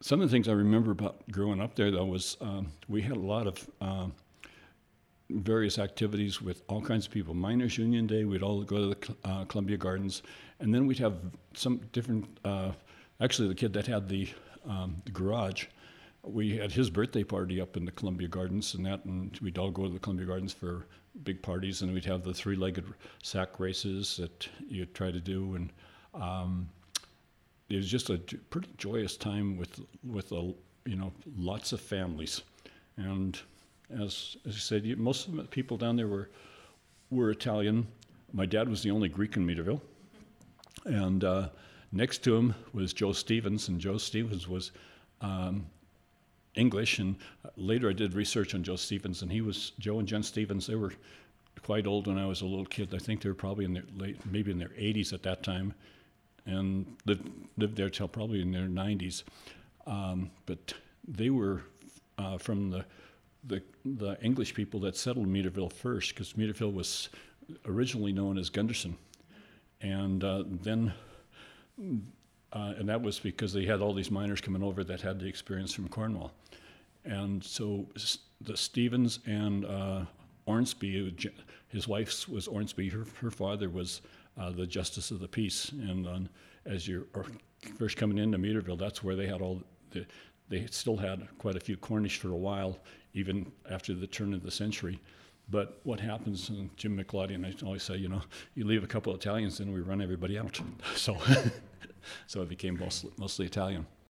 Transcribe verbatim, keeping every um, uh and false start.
some of the things I remember about growing up there, though, was um, we had a lot of um, various activities with all kinds of people. Miners Union Day, we'd all go to the uh, Columbia Gardens, and then we'd have some different. Uh, actually, the kid that had the, um, the garage, we had his birthday party up in the Columbia Gardens, and that, and we'd all go to the Columbia Gardens for big parties, and we'd have the three-legged sack races that you'd try to do, and um, it was just a j- pretty joyous time with with a, you know lots of families, and as as I said, you, most of the people down there were were Italian. My dad was the only Greek in Meaderville, and uh, next to him was Joe Stevens, and Joe Stevens was um, English. And later I did research on Joe Stevens, and he was Joe and Jen Stevens. They were quite old when I was a little kid. I think they were probably in their late, maybe in their eighties at that time, and lived lived there till probably in their nineties. Um, but they were uh, from the the the English people that settled Meaderville first, because Meaderville was originally known as Gunderson, and uh, then uh, and that was because they had all these miners coming over that had the experience from Cornwall, and so s- the Stevens and uh, Ormsby, his wife was Ormsby, her her father was uh, the Justice of the Peace, and um, as you're first coming into Meaderville, that's where they had all the. They still had quite a few Cornish for a while, even after the turn of the century. But what happens, and Jim McLeod, I always say, you know, you leave a couple of Italians, then we run everybody out. So so it became mostly, mostly Italian.